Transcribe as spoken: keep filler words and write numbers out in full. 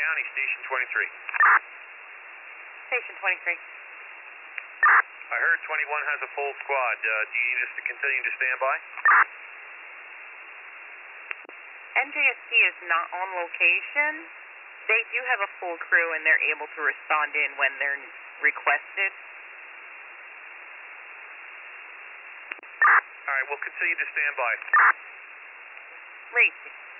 County, Station twenty-three. Station twenty-three. I heard twenty-one has a full squad. Uh, do you need us to continue to stand by? N J S P is not on location. They do have a full crew and they're able to respond in when they're requested. All right, we'll continue to stand by. Lacey.